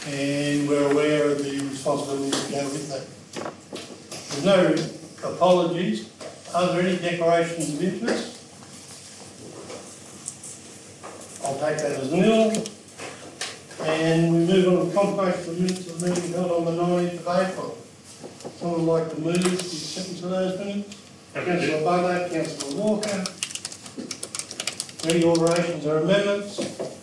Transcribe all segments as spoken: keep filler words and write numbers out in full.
and we're aware of the responsibilities that go with that. There's no apologies. Are there any declarations of interest? I'll take that as nil. And we move on to confirmation of the minutes of the meeting held on the nineteenth of April. Someone like to move the acceptance of those minutes? Councillor Butler, Councillor Walker. Any alterations or amendments?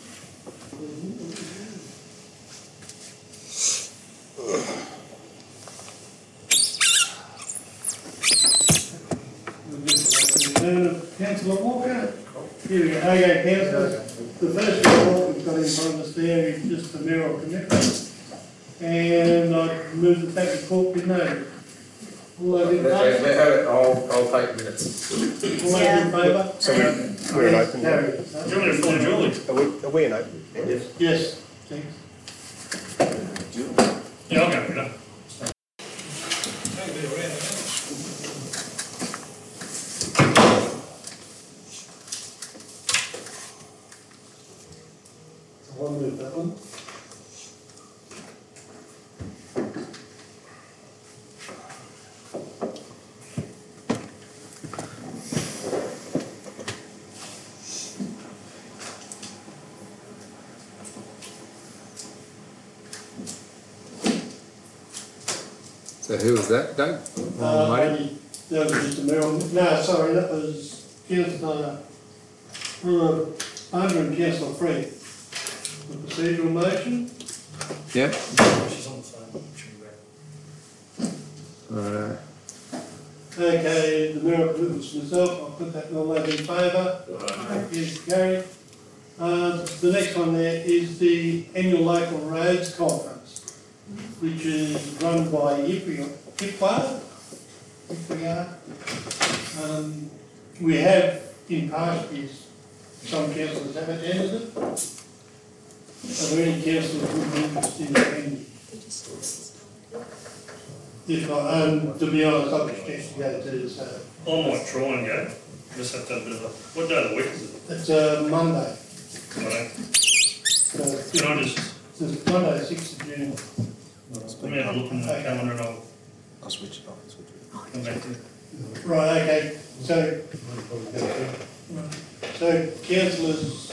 Councillor Walker. Here we go. Okay, Councillor. The first report we've got in front of us there is just the mayoral commitment. And I move that that report be noted. All those in favour? I'll, I'll take minutes. All those in favour? So we're, we're an open. Carried. Julie, for Julie. Are we, are we an open? Yes. Yes. Thanks. Yeah, I'll go with that. I'll move that one. So who was that, Doug? Uh, maybe, that was just a mayoral, no, sorry, that was Councillor uh, Under and Councillor Free. The procedural motion. Yeah. She's on the phone. She'll be back. Right. Okay, the mayoral commitments myself, I'll put that in all those in favour. Yes, carried. Uh, the next one there is the annual local roads conference, which is run by I P W A. I P W A. Um, we have in past years, some councillors have attended it. Are there any councillors who would be interested in attending? If not, um, to be honest, I'll be expecting to go to, so. I might try and go. Just have to have a bit of a. What day of the week is it? It's a Monday. Monday. So, Can I just. it's Monday, sixth of June. Let me have a look in the calendar and I'll I'll switch it off. Switch it off. come back to you. Right, okay, so, so councillors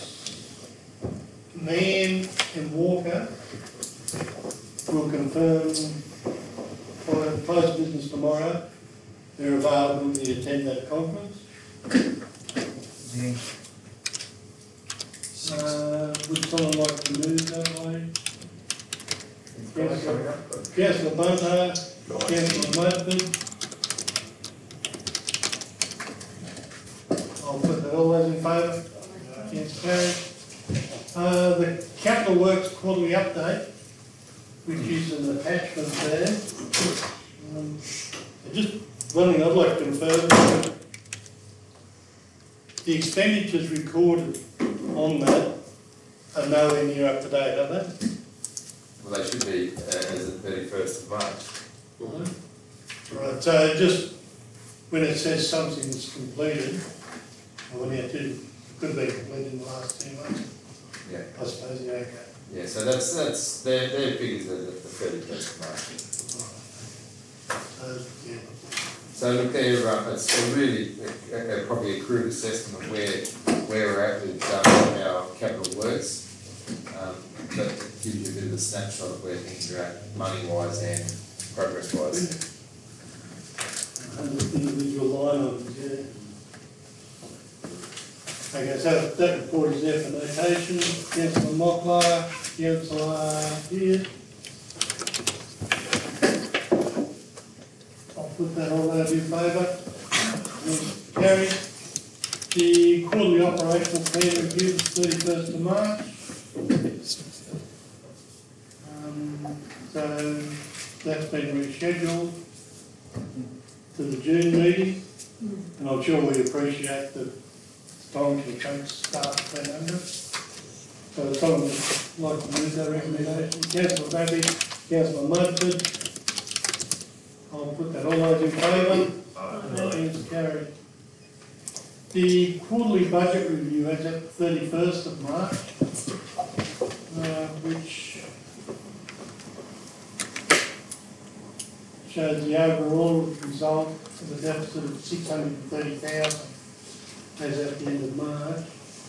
Mann and Walker will confirm for close business tomorrow. They're available to attend that conference. Uh, would someone like to move that way? Councillor Councillor Bunter, Councillor Murphy. I'll put that, all those in favour? Yes, carried. Uh, the Capital Works quarterly update, which is an attachment there. Um, just one thing I'd like to confirm, the expenditures recorded on that are nowhere near up to date, are they? Well, they should be uh, as the thirty-first of March. Right, so just when it says something's completed, or when it did, could be completed in the last two months, Yeah. I suppose, yeah, okay. Yeah, so that's, that's, their, their figures are the thirty-first of March. So, yeah. So look, they're, uh, it's a really, uh, uh, probably a crude assessment of where, where we're at with um, our capital works. Um, but it gives you a bit of a snapshot of where things are at, money-wise and progress-wise. And the individual line items, yeah. Okay, so that report is there for notation. Councillor Mockler, Councillor Beard. I'll put that all those in favour. Carried. The quarterly operational plan review is thirty-first of March. Um, so that's been rescheduled to the June meeting, and I'm sure we appreciate the time to take staff to that under. So someone would like to move that recommendation. Councillor Babby, Councillor Mudford. I'll put that all those in favour. It's carried. The quarterly budget review is at thirty-first of March, uh, which shows the overall result of a deficit of six hundred and thirty thousand as at the end of March.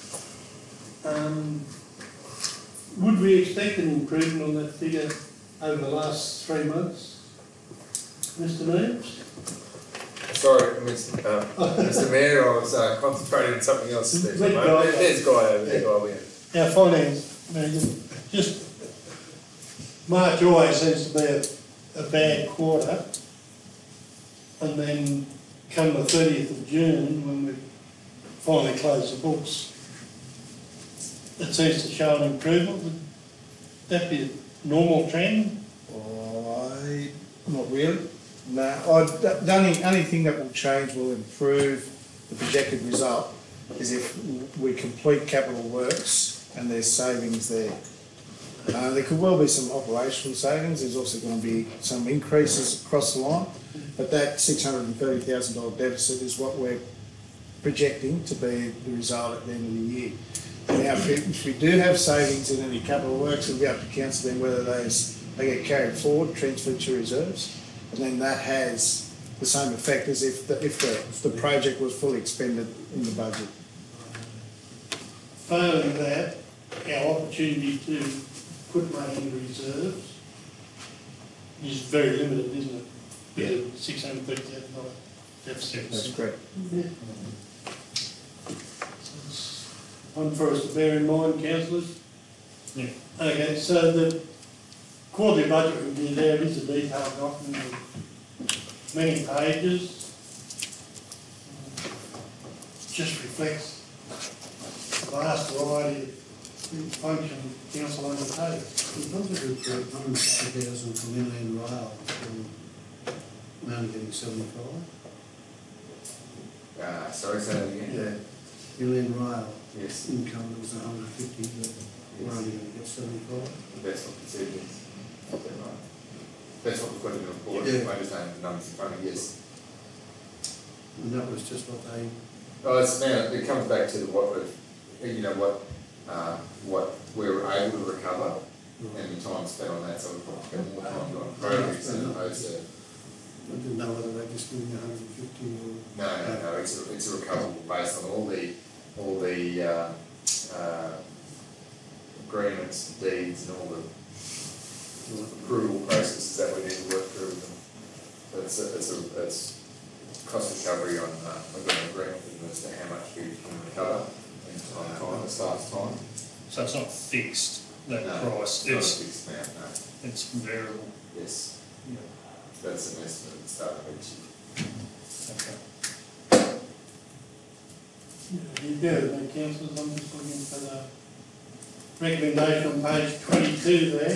Um, would we expect an improvement on that figure over the last three months? Mister Neves? Sorry, Mister Uh, Mister Mayor, I was uh, concentrating on something else. There. Let go. There's Guy over there, Guy Wynn. Our finance manager, just, March always seems to be a, a bad quarter. And then come the thirtieth of June, when we finally close the books, it seems to show an improvement. Would that be a normal trend? I, not really. No, I, the the only, only thing that will change, will improve the projected result, is if we complete capital works and there's savings there. Uh, there could well be some operational savings, there's also going to be some increases across the line, but that six hundred and thirty thousand dollar deficit is what we're projecting to be the result at the end of the year. Now, if we, if we do have savings in any capital works, we'll be able to cancel them, whether those, they get carried forward, transferred to reserves, and then that has the same effect as if the, if the, if the project was fully expended in the budget. Failing that, our opportunity to put money into reserves is very limited, isn't it? With the six hundred and thirty thousand dollar deficit. That's correct. Yeah. One for us to bear in mind, councillors. Yeah. Okay, so the quarterly budget review there is a detailed document of many pages. Just reflects the vast variety of function council undertakes. We've got to do one hundred fifty thousand from Inland Rail, from we're only getting seventy-five. Uh, sorry, say that again. Yeah. Inland Rail, Yes. income was one hundred fifty, but we're only going to get seventy-five. That's what the decision is. Is that right? That's what we've got in the report. Yeah. I just don't have the numbers in front of me. Yes. And that was just what they, Oh, it's now, it comes back to what we've, you know, what, uh, what we were able to recover and the time spent on that, so we've got to spend more time on programs as opposed to, I didn't know whether they just giving one hundred fifty or. no, no, no, it's a, it's a recoverable based on all the, all the, uh, uh, agreements, deeds and all the approval processes that we need to work through with them. So it's a, it's a, it's cost recovery on, uh, we've got an agreement with them as to how much we can recover in on time, the staff's time. So it's not fixed, that No, price, Not a it's, fixed amount, no. it's variable. Yes, Yeah. that's an estimate at the start of each year. Okay. You do it, then, councillors, I'm just looking for the recommendation on page twenty-two there.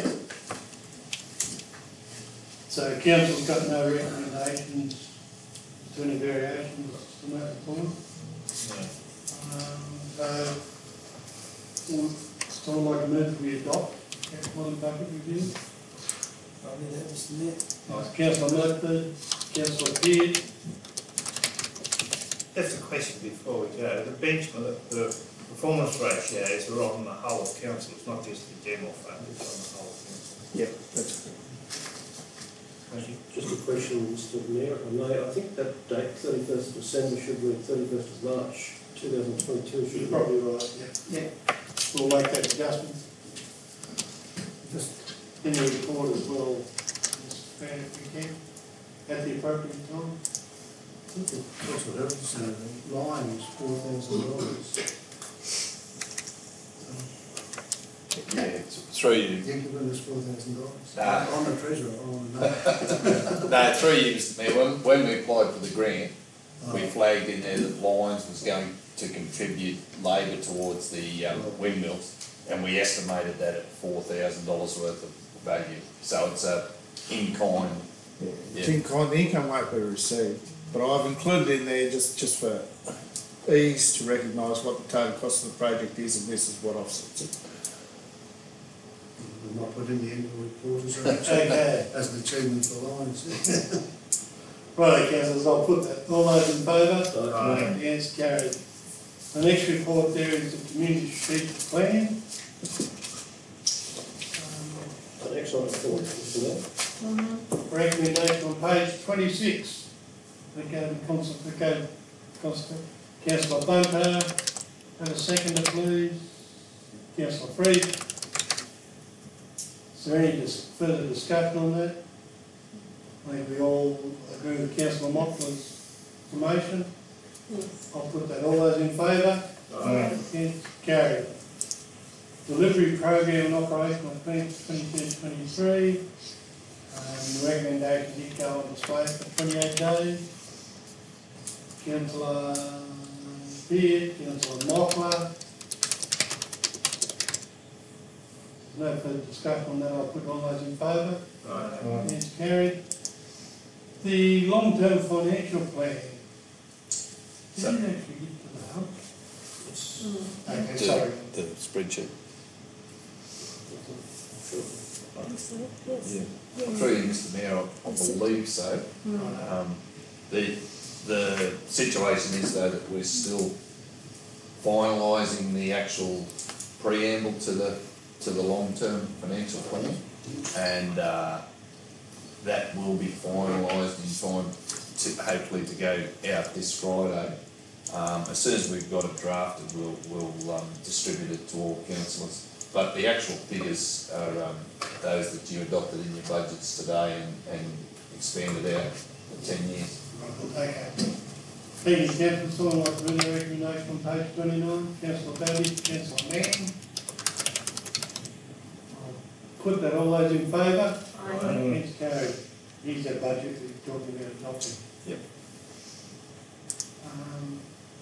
So council's got no recommendations to any variations to that report. Um, so, would someone like to move that we adopt capital budget review? Probably that was net. Councillor Murphy, councillor Peard. Just a question before we go. The benchmark, the performance ratios are on the whole of council, it's not just the general fund, it's on the whole of council. Yeah, that's correct. Thank you. Just a question, Mister Mayor, if I may. I think that date, thirty-first of December, should read thirty-first of March, two thousand twenty-two, should You're it? probably right, yeah. Yeah. We'll make that adjustment. Just in the report as well, Mister Mayor, if we can, at the appropriate time. That's what else is saying, the line was four thousand dollars. Yeah, it's through you. Thank you, it's four thousand dollars. Nah. I'm the treasurer, I want to know. No, through you, Mister Mayor, when, when we applied for the grant, we Oh. flagged in there that Lyons was going to contribute labour towards the um, windmills, and we estimated that at four thousand dollars worth of value. So it's a in-kind, Yeah. Yeah. It's in kind, the income won't be received, but I've included in there just, just for ease to recognise what the total cost of the project is, and this is what offsets it. We might put in the annual report as an Okay. as an achievement for Lions. Right, councillors, I'll put that. All those in favour? Aye. Against, carried. The next report there is the community strategic plan. An excellent report, Mister Mayor. Recommendation on page twenty-six. Okay, the council, okay, council, councillor Bunter, have a seconder please. Councillor Freed. Is there any dis- further discussion on that? I think we all agree with councillor Mockler's motion. Yes. I'll put that, all those in favour? Against, carried. Delivery program and operation on twenty-two twenty-three. Um, the recommendation did go on display for twenty-eight days. Councillor Beard, Councillor Mockler. No further discussion on that, I'll put all those in favour. Against, carried. The long-term financial plan. Did So- you actually get to the hub? Okay, The, sorry. the spreadsheet. Yes. Through you, Mister Mayor, I, I believe so. Um, the, the situation is though that we're still finalising the actual preamble to the, to the long-term financial plan. And, uh, that will be finalised in time to, hopefully to go out this Friday. Um, as soon as we've got it drafted, we'll, we'll, um, distribute it to all councillors. But the actual figures are, um, those that you adopted in your budgets today and, and expanded out for ten years. Okay. Thank you, Councillor. Someone like to read the recommendation on page twenty-nine, Councillor Bailey, Councillor Mann. I'll put that, all those in favour? Aye. Against, carried. Here's that budget we're talking about adopting. Yep. Um,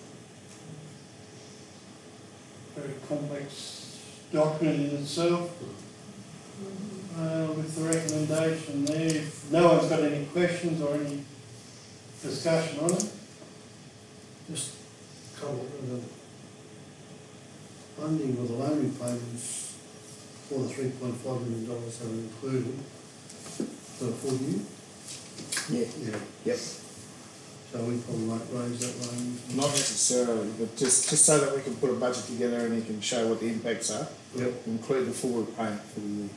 very complex document in itself. Uh, with the recommendation there, if no one's got any questions or any discussion on it, Just comment on the funding or the loan repayments for the three point five million dollars that are included for the full year. Yeah. Yeah. Yep. So we probably won't raise that loan. Not necessarily, but just, just so that we can put a budget together and you can show what the impacts are. Yep. Include the full repayment for the year.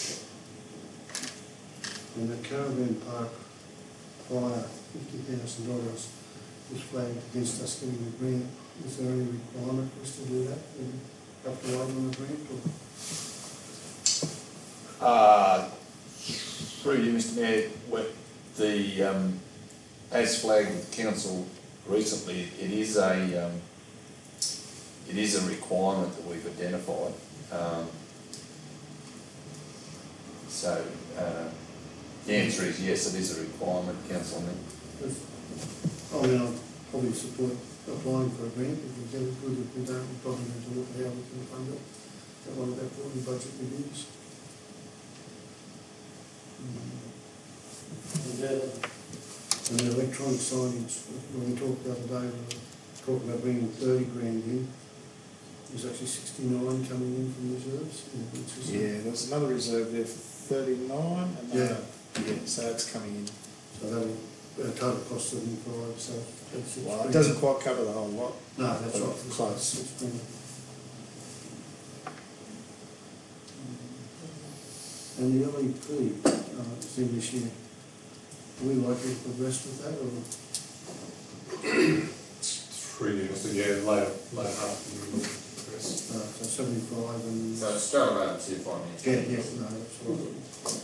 And the caravan park fire, fifty thousand dollars was flagged against us getting a grant. Is there any requirement for us to do that? Do we have to wait on the grant or? Uh, through you, Mister Mayor, with the, um, as flagged with council recently, it is a, um, it is a requirement that we've identified. Um, so, uh, the answer is yes, it is a requirement, Councillor. I mean, I'll probably support applying for a grant. If we get it, good. If we don't, we probably need to look at how we can fund it. At one of our quarterly budget reviews. and then And the electronic signage, when we talked the other day, we were talking about bringing thirty grand in. There's actually sixty-nine coming in from reserves, which is. Yeah, there's another reserve there for thirty-nine, and Yeah. uh, yeah, so it's coming in. So that'll, uh, total cost seventy-five, so that's. Well, it doesn't quite cover the whole lot. No, that's but right. close. It's been- And the L E P, uh, it's in this year. Are we likely to progress with that, or? Three years to get later, later half of the progress. Uh, so seventy-five and. So it's still around two point Yeah, eight. yeah, no, that's right.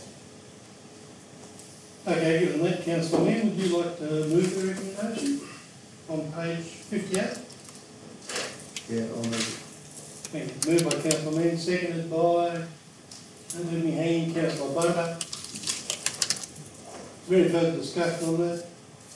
okay, given that, Councillor Mann, would you like to move the recommendation on page fifty-eight? Yeah, on the, Thank you. Moved by Councillor Mann, seconded by, don't let me hang, Councillor Bunter. Is there any further discussion on that?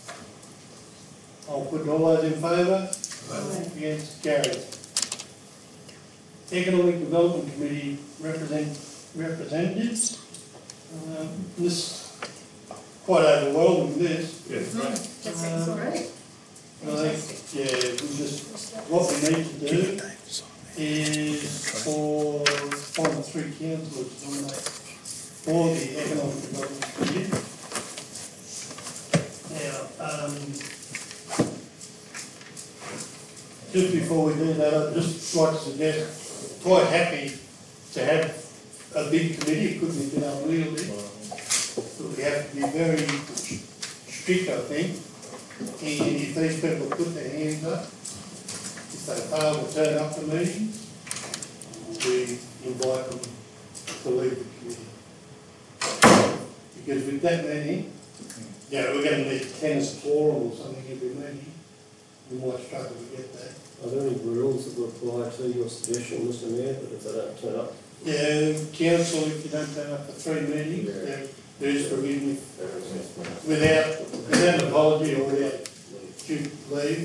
I'll put all those in favour. Against, carried. Economic Development Committee represent, representatives. Um, this, quite overwhelming this. Yeah, Mm, That's Um, all right. I think, yeah, we just, what we need to do is for one of the three councillors to nominate for the Economic Development Committee. Now, um, just before we do that, I'd just like to suggest, quite happy to have a big committee, it couldn't have been unwieldy. you have to be very strict, I think. And if these people put their hands up, if they fail to turn up to meetings, we invite them to leave the committee. Because with that many, yeah, we're going to need tennis quorum or something every meeting. We might struggle to get that. Are there any rules that would apply to your suggestion, Mister Mayor, that if they don't turn up? Yeah, council, if you don't turn up for three meetings, there, there is provision without, without an apology or without due leave.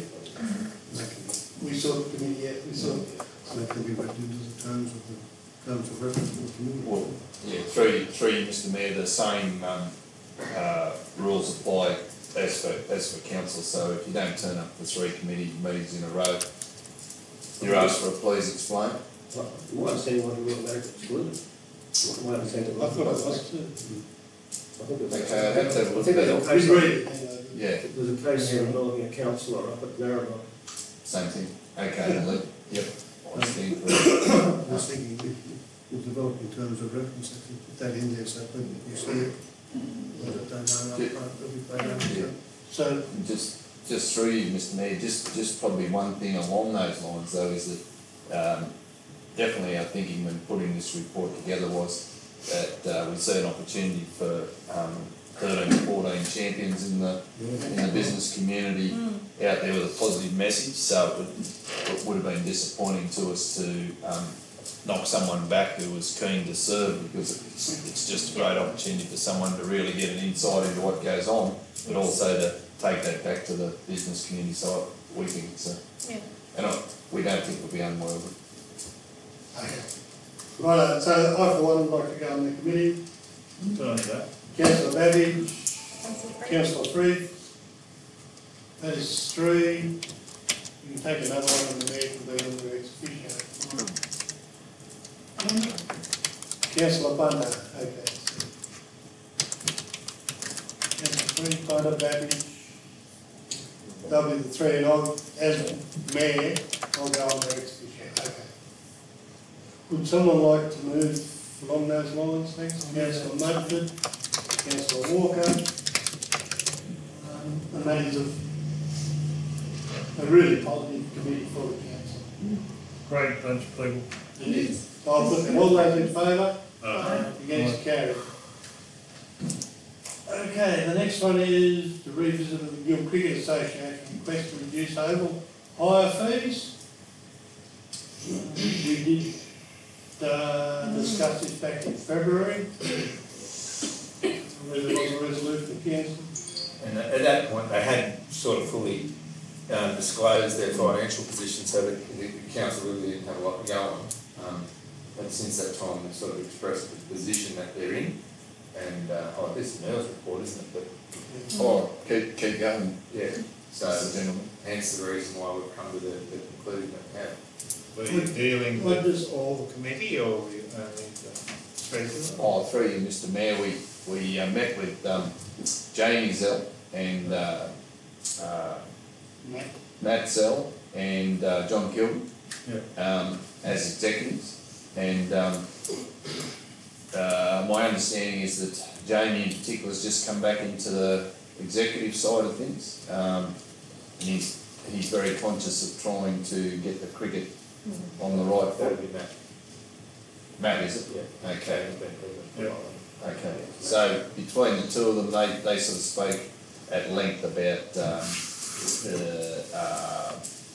We sort the committee out, we sort. So that can be written into the terms of the, terms of reference of the community. Well, yeah, three, three, Mister Mayor, the same, um, uh, rules apply as for, as for council, so if you don't turn up for three committee meetings in a row, you're asked for a please explain. Well, my understanding was we were automatically excluded. My understanding I was. thought it was too. I think it was. Okay, I'd have to look I think that there's a up. We case, read it. Yeah, there's a case involving a councillor up at Narrabri. same thing. Okay, Lee, yep. I stand for it. I was thinking we, we'll develop in terms of reference, I think, put that in there so people can see it. But they don't know up front, they'll be paid Yeah. under. So, Just, just through you, Mister Mayor, just, just probably one thing along those lines though is that, um, definitely our thinking when putting this report together was that, uh, we see an opportunity for, um, thirteen, fourteen champions in the, in the business community out there with a positive message, so it would, it would have been disappointing to us to, um, knock someone back who was keen to serve, because it's, it's just a great opportunity for someone to really get an insight into what goes on, but also to take that back to the business community, so we think it's a, Yeah. and I, we don't think it'll be unworthy. okay. Right, so I for one would like to go on the committee. Turn that. Councillor Babbage, Councillor Friend. Councillor Frith. That is three. You can take another one in the meeting, but then we'll ex officio. Councillor Bunter, okay. Councillor Frith, Bunter, Babbage. They'll be the three, and I'll, as mayor, I'll go on the ex officio, okay. Would someone like to move along those lines next? Councillor Mudford, Councillor Walker. Um, and that is a, a really positive committee for the council. Great bunch of people. It is. I'll put them all those in favour. Uh, Against carried. Okay, the next one is to revisit the Guild Cricket Association request to reduce oval hire fees. We did uh, discuss this back in February. There was a resolution of council. And at that point, they had sort of fully um, disclosed their financial position, so that The, the council really didn't have a lot to go on, um, but since that time, they've sort of expressed the position that they're in, and, uh, oh, this is Merle's report, isn't it, but, Oh, keep, keep going, yeah, so, Mister Gentleman. hence the reason why we've come to the, the conclusion that we have. Were you dealing What with does- all the committee or were you only the president? Oh, through you, Mister Mayor, we, we uh, met with, um, Jamie Zell and, uh, uh, Matt? Matt Zell and, uh, John Kilburn, Yeah. um, as executives. And, um, uh, my understanding is that Jamie in particular has just come back into the executive side of things. Um, and he's, he's very conscious of trying to get the cricket on the right that would foot. be Matt. Matt, is it? Yeah. Okay. He's been president for a Yeah. while. Okay, so between the two of them, they, they sort of spoke at length about, um, the, uh,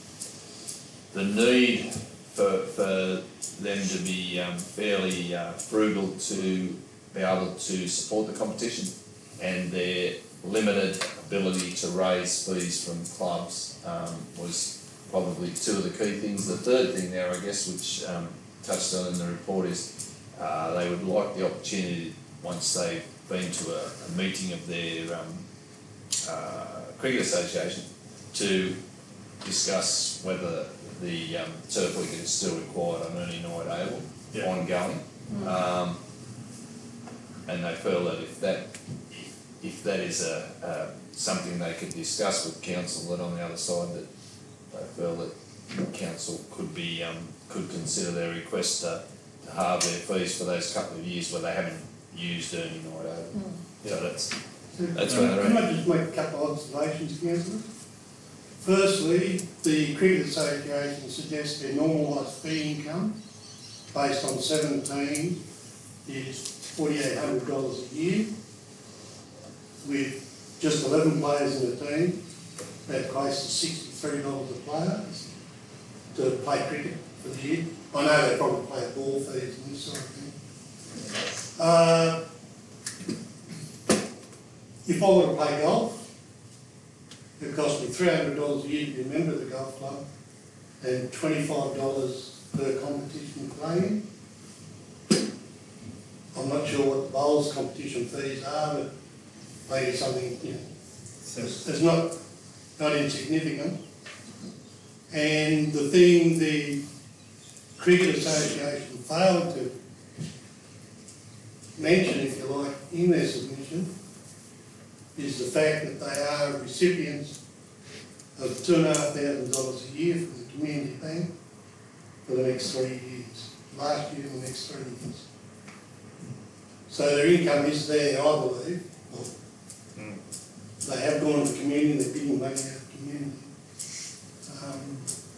the need for, for them to be, um, fairly, uh, frugal to be able to support the competition, and their limited ability to raise fees from clubs, um, was probably two of the key things. The third thing there, I guess, which, um, touched on in the report is, uh, they would like the opportunity, once they've been to a, a meeting of their um, uh, cricket association, to discuss whether the um, turf wicket is still required on Ernie Knight Oval, Yeah. ongoing. Um, and they feel that if that, if that is a, uh, something they could discuss with council, that on the other side, that they feel that council could be, um, could consider their request to, to halve their fees for those couple of years where they haven't used Ernie Knight Oval. Yeah, that's, So, That's can right, Can I just make a couple of observations, councillors? Firstly, the Cricket Association suggests their normalised fee income based on seventeen is forty-eight hundred dollars a year. With just eleven players in the team, that equates to sixty-three dollars a player to play cricket for the year. I know they probably play ball fees and this sort of thing. Uh, if I were to play golf, it cost me three hundred dollars a year to be a member of the golf club and twenty-five dollars per competition playing. I'm not sure what the bowls competition fees are, but maybe something, you know, it's, it's not, not insignificant. And the thing the Cricket Association failed to mention, if you like, in their submission, is the fact that they are recipients of two and a half thousand dollars a year from the community bank for the next three years, last year and the next three years. So their income is there, I believe. Well, Mm. they have gone to the community, they're giving money out to the community. Um,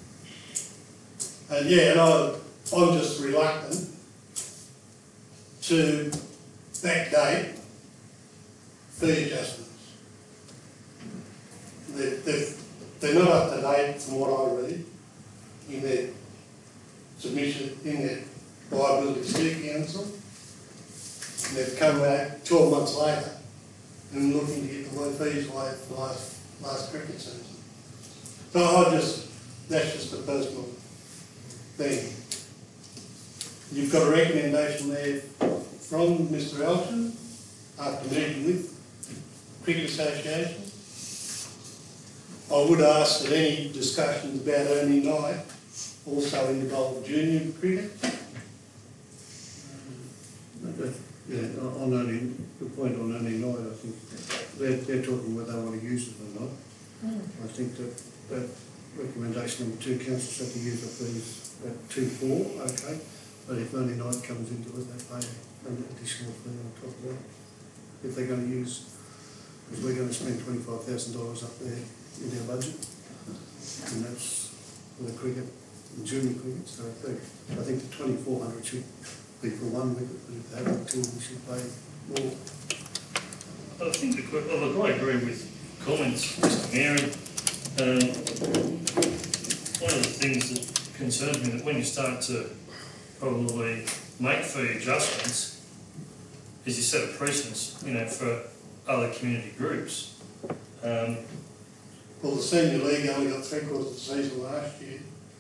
and yeah, and I, I'm just reluctant to backdate fee adjustments. They're, they're, they're not up to date from what I read in their submission, in their Viability Study Council. And they've come back twelve months later and looking to get the low fees waived for last, last cricket season. So I just, that's just a personal thing. You've got a recommendation there from Mister Elton after meeting with Cricket Association. I would ask that any discussions about Ernie Knight also involve junior cricket. Okay. Yeah, on only, the point on only night, I think they're, they're talking whether they want to use it or not. I think that, that recommendation number two, councils have to use the fees at two four, okay, but if only night comes into it, they pay an additional fee on top of that. If they're going to use, because we're going to spend twenty-five thousand dollars up there in our budget, and that's for the cricket, the junior cricket, so I think, I think the twenty-four hundred should be for one wicket, but if they have two, we should pay more. I think the, que- oh, look, I agree with comments, Mister Mayor. Um, one of the things that concerns me that when you start to probably make fee adjustments, is you set a precedence, you know, for other community groups. Um, Well, the senior league only got three quarters of the season last year.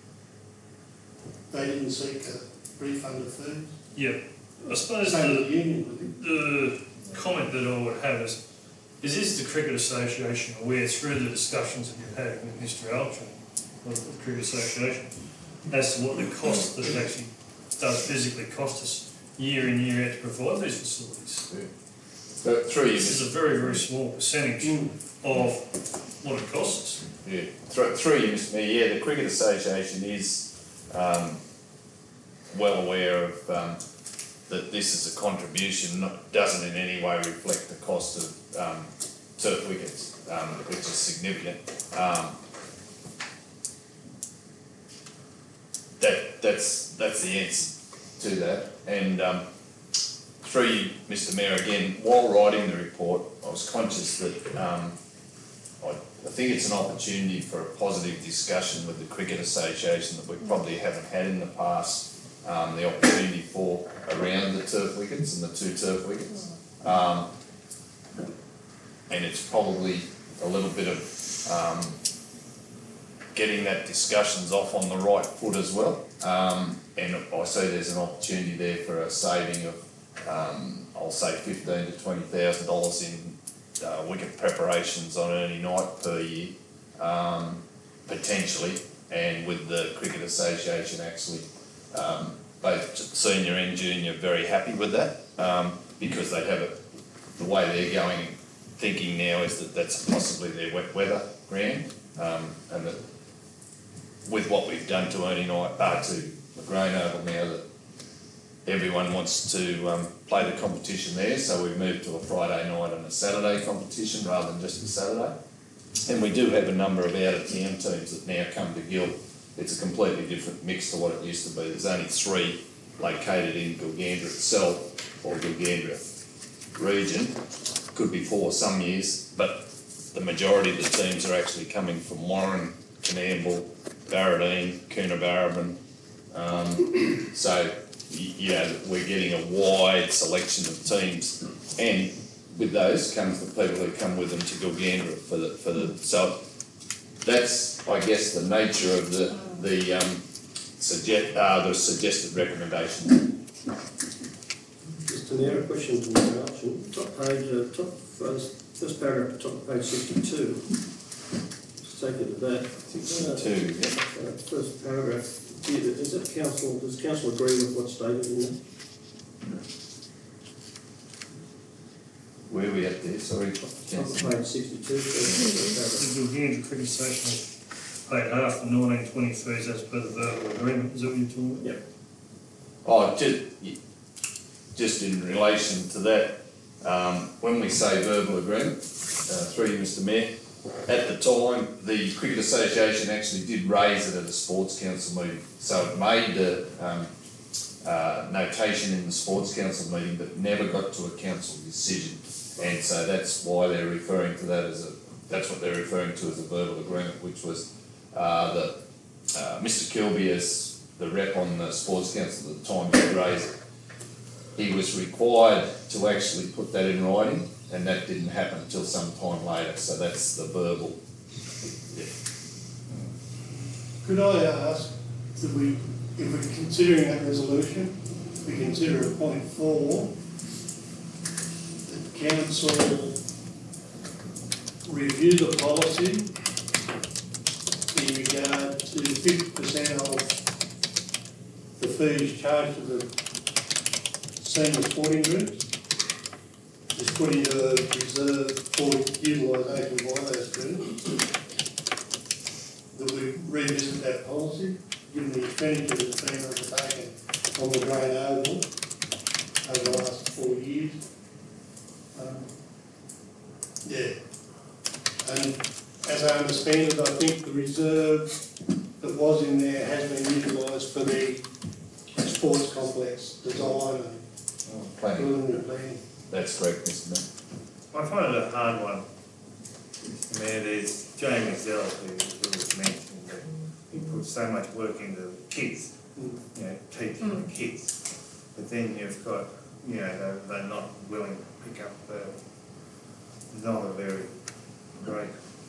They didn't seek a refund of fees. yeah, I suppose Same the, with the union, I think. the comment that I would have is, is this the Cricket Association aware through the discussions that you've had with Mister Alchin of the Cricket Association as to what the cost that it actually does physically cost us year in, year out to provide these facilities? but through you, This is a very, very small percentage of what it costs us. yeah, through, through you, Mister Mayor, yeah, the Cricket Association is, um, well aware of, um, that this is a contribution, not, doesn't in any way reflect the cost of, um, turf wickets, um, which is significant. Um, that, that's, that's the answer to that, and, um, through you, Mister Mayor, again, while writing the report, I was conscious that, um, I, I think it's an opportunity for a positive discussion with the Cricket Association that we probably haven't had in the past. Um, the opportunity for around the turf wickets and the two turf wickets. Um, and it's probably a little bit of um, getting that discussions off on the right foot as well. Um, and I see there's an opportunity there for a saving of, um, I'll say fifteen to twenty thousand dollars in uh, wicket preparations on Ernie Knight per year, um, potentially, and with the Cricket Association actually Um, both senior and junior very happy with that, um, because they have it, the way they're going, thinking now is that that's possibly their wet weather ground, um, and that with what we've done to Ernie Knight, uh, to McGrane Oval now, that everyone wants to um, play the competition there, so we've moved to a Friday night and a Saturday competition rather than just a Saturday. And we do have a number of out-of-town teams that now come to Gill. It's a completely different mix to what it used to be. There's only three located in Gilgandra itself, or Gilgandra region. Could be four some years, but the majority of the teams are actually coming from Warren, Canamble, Barradine, Coonabarabran. Um, so, y- you know, we're getting a wide selection of teams, and with those comes the people who come with them to Gilgandra for the, for the, so that's, I guess, the nature of the, the, um, suggest, uh, the suggested recommendation. Mister Mayor, a question to Mister Alchin. Top page, uh, top, first, first paragraph, top of page sixty-two. Just take it to that. Sixty-two, yeah. Uh, first paragraph, is it council, does council agree with what's stated in there? Where are we at there, sorry? Top of page sixty-two, first The Gilgandra Cricket Association paid half the nineteen twenty-threes as per the verbal agreement, is that what you're talking about? Yep. Oh, just, just in relation to that, um, when we say verbal agreement, uh, through you, Mister Mayor, at the time, the Cricket Association actually did raise it at a Sports Council meeting. So it made the um, uh, notation in the Sports Council meeting, but never got to a council decision. And so that's why they're referring to that as a, that's what they're referring to as a verbal agreement, which was uh, the uh, Mister Kilby, as the rep on the Sports Council at the time, did raise it. He was required to actually put that in writing, and that didn't happen until some time later, so that's the verbal. Yeah. Could I ask that we, if we're considering that resolution, we consider at point four, that council review the policy in regard to fifty percent of the fees charged to the senior sporting groups, is put into a reserve for utilisation by those groups, that we revisit that policy, given the expenditure that's been undertaken on the Grain Oval over the last four years. Um, yeah. And as I understand it, I think the reserve that was in there has been utilised for the sports complex design and Oh, planning. preliminary planning. That's correct, Mister Mayor. I find it a hard one, Mister Mayor. There's Jamie Zell, who, who was mentioned, that he puts so much work into the kids, you know, teaching Mm. the kids. But then you've got, you know, they're, they're not willing to pick up the, not a very great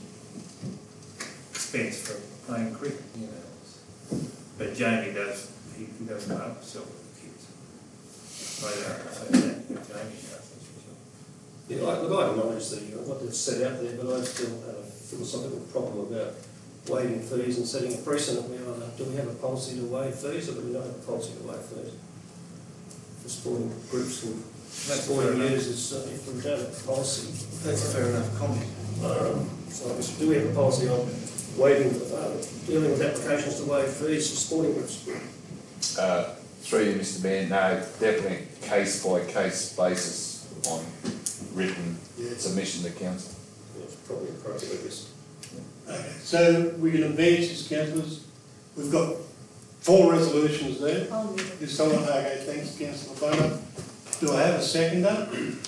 expense for playing cricket, you know. But Jamie does, he, he doesn't know himself with the kids. I don't say that, but Jamie does, that's for sure. Yeah, I, look, I acknowledge the, uh, what they've set out there, but I still have a philosophical problem about waiving fees and setting a precedent. We either, do we have a policy to waive fees, or do we not have a policy to waive fees? For sporting groups and sporting users, uh, if we don't have a policy. That's a fair enough comment. Um, so do we have a policy on waiving, uh, dealing with applications to waive fees for sporting groups? Uh, through you, Mister Mayor, no, definitely case by case basis on written Yeah. submission to council. Yeah, it's probably appropriate, I guess. Okay, so we can advance this, councillors. We've got four resolutions there. Oh, yeah. Is someone, okay, thanks, councillor Bono. Do I have a seconder?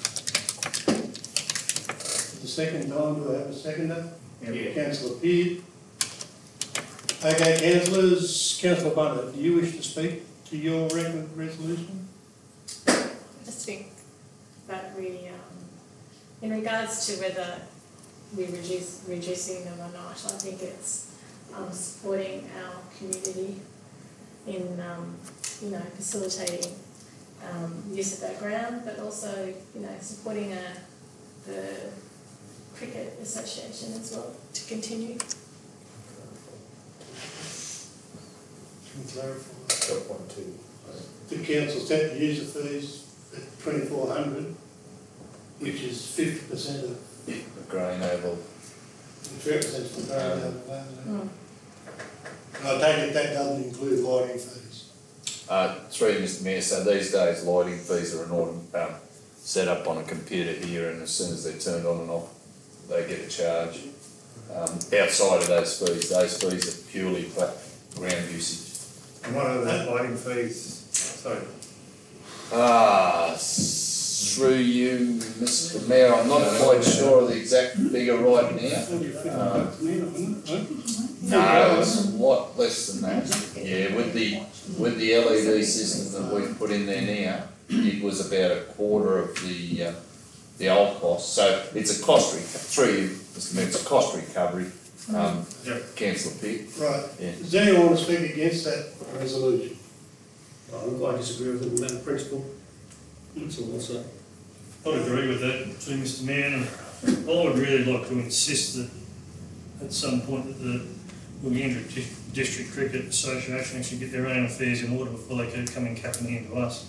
The second time, do I have a seconder? Yeah. Councillor Peard. Okay, councillors, councillor Bono, do you wish to speak to your re- resolution? I just think that we, um, in regards to whether we reduce, reducing them or not, I think it's um, supporting our community in, um, you know, facilitating um, use of that ground, but also, you know, supporting uh, the Cricket Association as well to continue. Can you clarify? Got one, two. The council set the user fees at twenty-four hundred, which is fifty percent of, The Grain Oval. which represents the grade Um, of the land. Mm. And I take it that doesn't include lighting fees. Uh, through you, Mister Mayor, so these days lighting fees are an autumn, um, set up on a computer here, and as soon as they're turned on and off, they get a charge. Um, outside of those fees, those fees are purely for ground usage. And what are the lighting fees? Sorry. Ah, s- through you, Mister Mayor, I'm not quite sure of the exact figure right now. Uh, No, it's a lot less than that. Yeah, with the, with the L E D system that we've put in there now, it was about a quarter of the, uh, the old cost. So it's a cost reco- through you, Mister Mayor, it's a cost recovery, um, Yep. councillor Pitt. Right. Yeah. Does anyone want to speak against that resolution? I I disagree with it in that principle. That's all I'll say. I'd agree with that too, Mister Mayor, and I would really like to insist that at some point that the Williandra Di- District Cricket Association actually get their own affairs in order before they keep coming capping into us.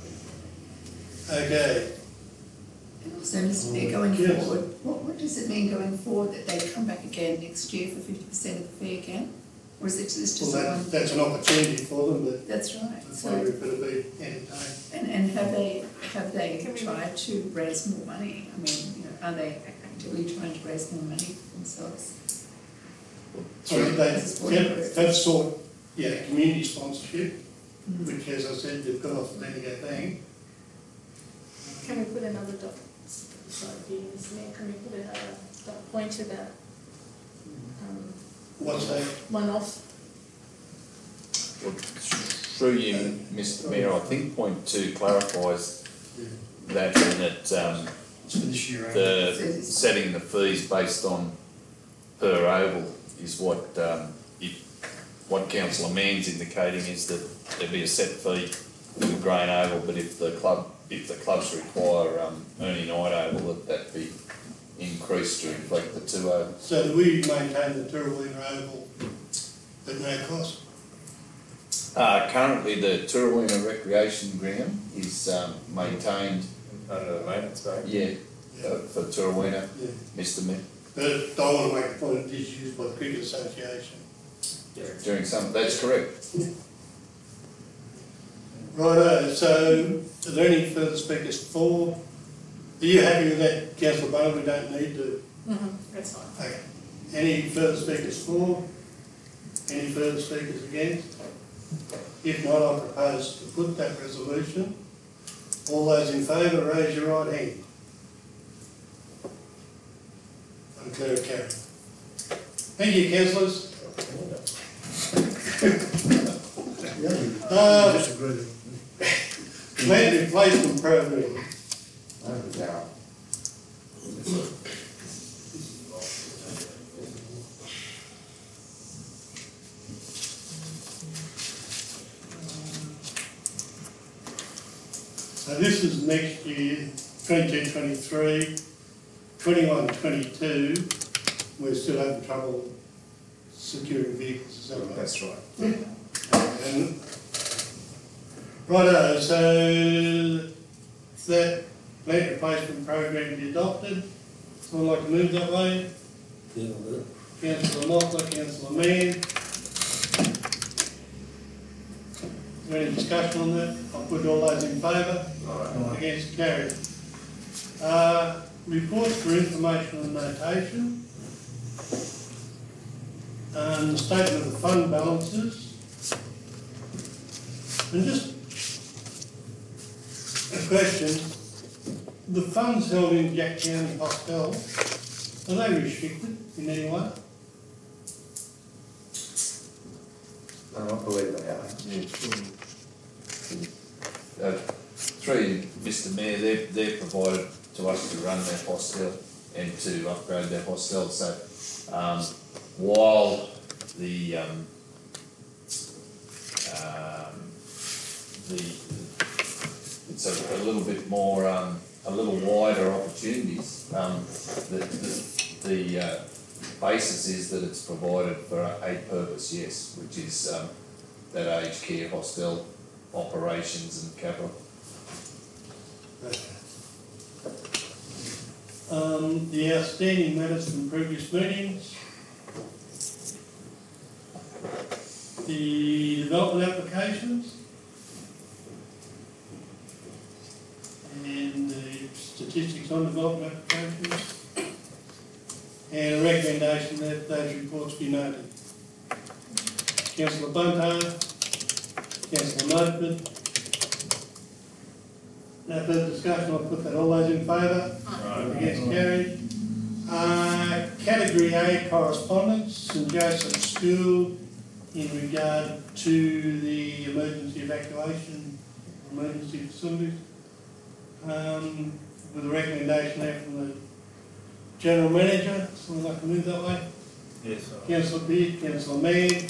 Okay. So, Mister Mayor, going Yes. forward, what, what does it mean going forward that they come back again next year for fifty percent of the fee again? Or is it just, Well, just a that, one? that's an opportunity for them, but That's right. it's So, whether it better be entertained. and, and have they, have they Can we- tried to raise more money? I mean, you know, are they actively trying to raise more money for themselves? So they, This is what they've, it they've sought, yeah, community sponsorship, Mm. which, as I said, they've got off the Bendigo Bank. Can we put another dot, sorry, if you Mister Mayor, can we put another dot point to that? Um, What's that? one off, Well, through you, Mister Mayor, I think point two clarifies that in that, um, It's for this year, eh? the setting the fees based on per oval is what, um, if, what councillor Mann's indicating is that there'd be a set fee for the grain oval, but if the club, if the clubs require, um, Ernie Night oval, that that be increased to reflect the two ovals. So do we maintain the Turrawina Oval at no cost? Uh, currently, the Turrawina Recreation Ground is, um, maintained, Under the maintenance bank. yeah, uh, for Turrawina, Yeah. Mister Mayor, But I want to make a point, it is used by the Cricket Association. during some, that's correct. Righto, so are there any further speakers for? Are you happy with that, councillor Barnard? We don't need to. mm-hmm, that's fine. Okay. Any further speakers for? Any further speakers against? If not, I propose to put that resolution. All those in favour, raise your right hand. I declare it carried. Thank you, councillors. Uh, Disagree with land replacement program. So this is next year, twenty-two, twenty-three, twenty-one, twenty-two, we're still having trouble securing vehicles, is that right? That's right. And, righto, so that plant replacement program be adopted, someone like to move that way? Yeah, I'll do it. Councillor Mockler, Councillor Mann. Is there any discussion on that? I'll put all those in favour. Against, carried. Uh, reports for information and notation. And the statement of the fund balances. And just a question, the funds held in Jack County Hostel, are they restricted in any way? I don't believe they are. Uh, through you, Mister Mayor, they're, they're provided to us to run their hostel and to upgrade their hostel, so, um, while the, um, um, the, it's a, a little bit more, um, a little wider opportunities, um, the, the, the, uh, basis is that it's provided for a purpose, yes, which is, um, that aged care hostel operations and capital. Um, the outstanding matters from previous meetings. The development applications. on development applications. And a recommendation that those reports be noted. Councillor Bunter, Councillor Mudford. No further discussion, I'll put that, all those in favour? Against, carried. Uh, category A correspondence, St Joseph School in regard to the emergency evacuation, emergency facilities. Um, with a recommendation there from the General Manager, someone like to move that way? Yes. Councillor Beard, Councillor Mann.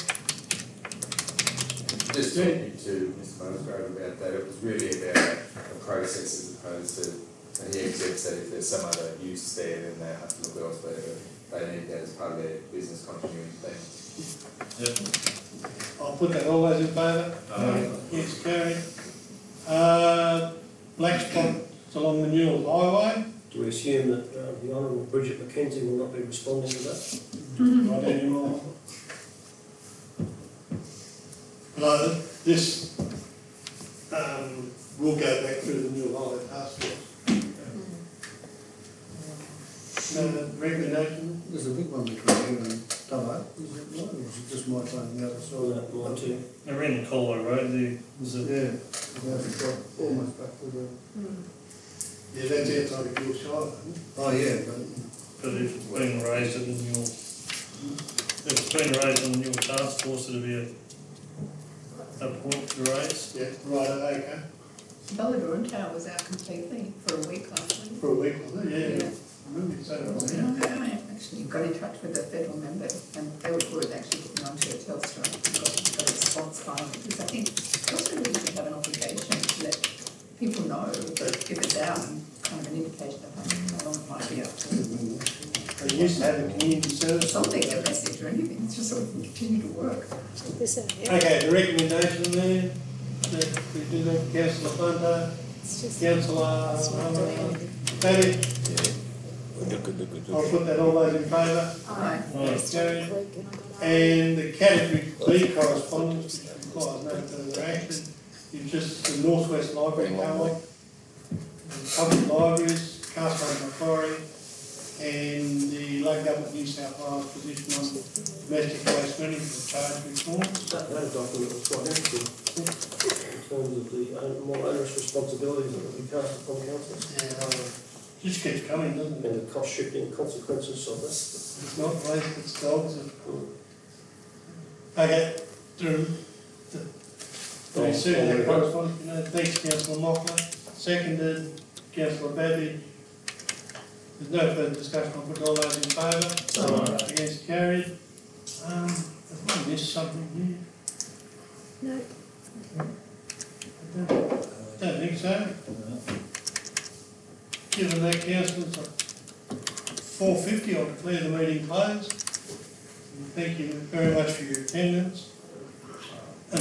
Just talking to Mister Musgrave about that, it was really about the process as opposed to, and he accepts that if there's some other use there, then they have to look elsewhere, but they need that as part of their business continuity plan. Yep. I'll put that, all those in favour? Aye. Yes, carried. Uh, black spot along the Newell Highway. Do we assume that uh, the Honourable Bridget McKenzie will not be responding to that? Not anymore. No, this, um, will go back through the Newell Highway Task Force. No recommendation? There's a big one between here and Dubbo, is it not, or is it just my phone the other So side? that might too. Around the Colo Road there, there's a, Yeah, that's got almost back to the, Yeah, that's outside of Gill Shire, isn't it? oh yeah, but but if it's been raised at the Newell, if it's been raised on the Newell Task Force, it'll be a, a point to raise. Yeah, right, okay. Belladurun Tower was out completely for a week last week. For a week, was it? Yeah. Yeah. I remember you saying that, yeah. I actually got in touch with the federal member and they were good, actually put me onto a Telstra and got, got a response finally, because I think also really should have an obligation to let people know that if it's out and kind of an indication of how long it might be up to. They used to have a community service. Something, a message or anything, it's just so we can continue to work. Okay, the recommendation there, that we do that, Councillor Bunter, Councillor Paddy. Good, good, good, good. I'll put that, all those in favour? Aye. Yes, carried. And the category B correspondence, which requires no further action, is just the Northwest Library Co-op, public libraries, Castlereagh Macquarie, and the local government New South Wales position on domestic waste management charge reform. That, that document was quite interesting in terms of the own- more onerous responsibilities that will be cast upon councils Yeah, uh, just keeps coming, doesn't it? and the cost shifting consequences of this. It's not waste, it's dogs. Okay, through the, do we see that correspondence, you know, thanks councillor Mockler, seconded, councillor Babbage. There's no further discussion, I'll put all those in favour. Against, carried. Um, have I missed something here? No. I don't, don't think so. Given that, councillors, four fifty, I'll declare the meeting closed. Thank you very much for your attendance.